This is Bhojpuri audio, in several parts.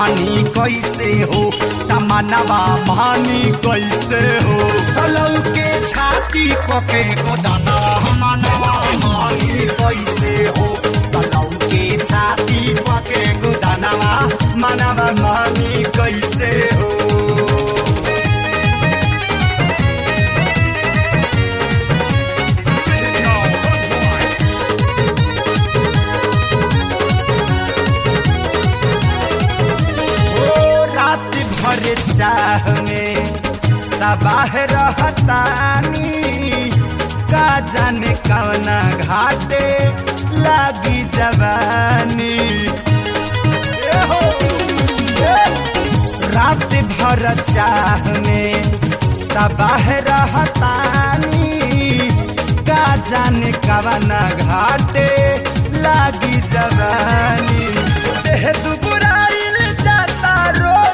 मानी कैसे हो तमन्नावा मानी कैसे हो तलौ के छाती पके गोदानवा मनवा मानी कैसे हो तलौ के छाती पके गोदानवा मनवा मानी कैसे हो भर चाह में तबाह रहतानी का जाने कवना घाटे लागी जवानी रात भर चाह में तबाह रहतानी का जाने कवना घाटे लागी जवानी देह दुबुराइल जाता रोज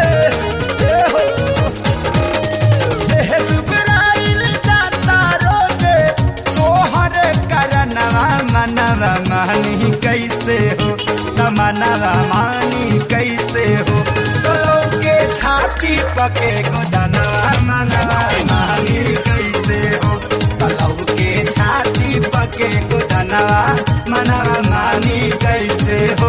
मनवा मानी कैसे हो तमन्नावा मानी कैसे हो तोलो के छाती पके गोदानवा मनवा मानी कैसे हो तोलो के छाती पके गोदानवा मनवा मानी कैसे हो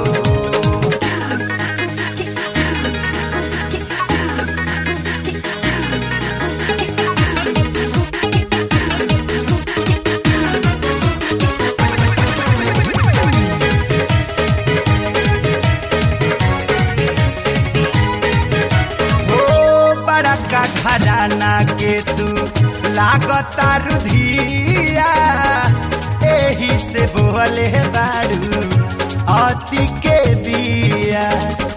घराना के तू लागता रुधिया एही से बोले बारू अति के बिया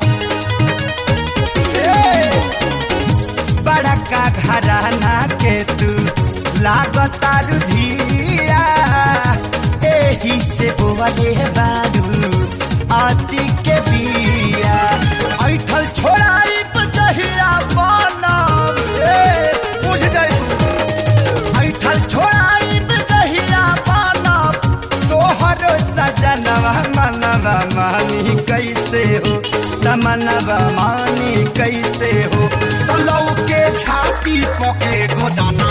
बड़ा का घराना के तू लागता रुधिया एही से बोले बारू अति के बिया ऐठल छोड़ाई जहिया बना बुझ जाए ऐठल छोड़ाई दहिया बानब तोहर सजनवा मनवा मानी कैसे हो तमन्नावा मानी कैसे हो तलौ के छाती पके गोदाना